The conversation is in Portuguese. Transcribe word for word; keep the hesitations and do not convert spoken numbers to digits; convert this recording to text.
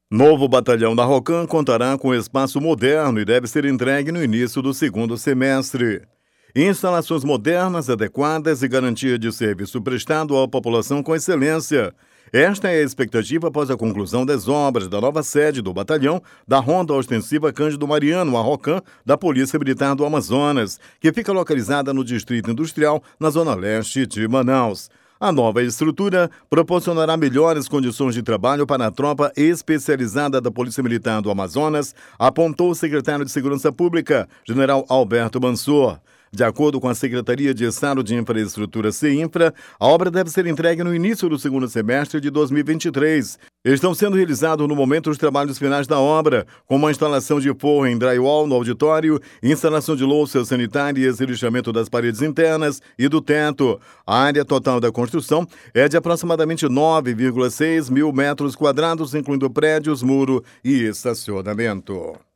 Novo batalhão da Rocan contará com espaço moderno e deve ser entregue no início do segundo semestre. Instalações modernas, adequadas e garantia de serviço prestado à população com excelência. Esta é a expectativa após a conclusão das obras da nova sede do batalhão da Ronda Ostensiva Cândido Mariano, a Rocan, da Polícia Militar do Amazonas, que fica localizada no Distrito Industrial, na zona leste de Manaus. A nova estrutura proporcionará melhores condições de trabalho para a tropa especializada da Polícia Militar do Amazonas, apontou o secretário de Segurança Pública, general Alberto Mansur. De acordo com a Secretaria de Estado de Infraestrutura, CEINFRA, a obra deve ser entregue no início do segundo semestre de dois mil e vinte e três. Estão sendo realizados no momento os trabalhos finais da obra, como a instalação de forro em drywall no auditório, instalação de louças sanitárias e lixamento das paredes internas e do teto. A área total da construção é de aproximadamente nove vírgula seis mil metros quadrados, incluindo prédios, muro e estacionamento.